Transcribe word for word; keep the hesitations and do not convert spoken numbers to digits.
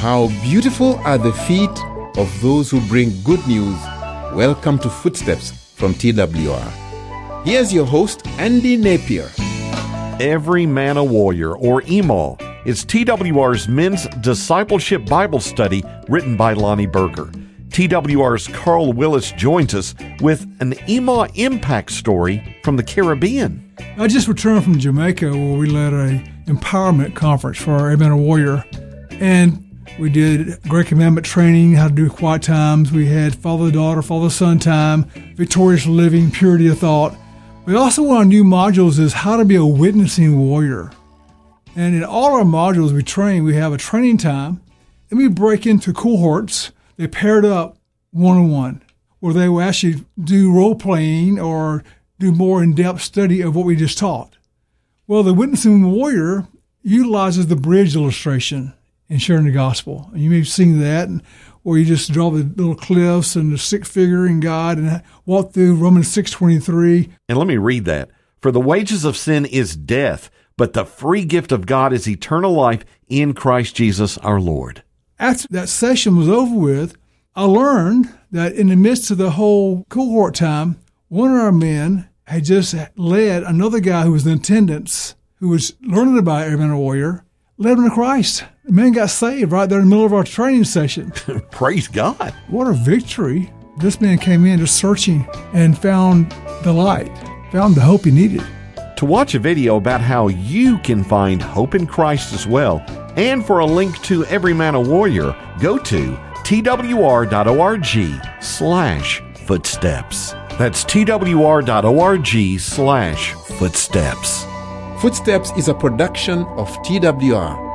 How beautiful are the feet of those who bring good news. Welcome to Footsteps from T W R. Here's your host, Andy Napier. Every Man a Warrior, or E M A W, is T W R's men's discipleship Bible study written by Lonnie Berger. T W R's Carl Willis joins us with an E M A W impact story from the Caribbean. I just returned from Jamaica, where we led a empowerment conference for our Every Man a Warrior, and we did Great Commandment training, how to do quiet times. We had father-daughter, father-son time, victorious living, purity of thought. We also, one of our new modules is how to be a witnessing warrior. And in all our modules we train, we have a training time, and we break into cohorts. They paired up one-on-one, where they will actually do role-playing or do more in-depth study of what we just taught. Well, the witnessing warrior utilizes the bridge illustration in sharing the gospel. And you may have seen that, or you just draw the little cliffs and the stick figure in God and walk through Romans six twenty-three. And let me read that. For the wages of sin is death, but the free gift of God is eternal life in Christ Jesus our Lord. After that session was over with, I learned that in the midst of the whole cohort time, one of our men had just led another guy who was in attendance, who was learning about Every Man a Warrior, led him to Christ. The man got saved right there in the middle of our training session. Praise God. What a victory. This man came in just searching and found the light, found the hope he needed. To watch a video about how you can find hope in Christ as well, and for a link to Every Man a Warrior, go to twr.org slash footsteps. That's twr.org slash footsteps. Footsteps is a production of T W R.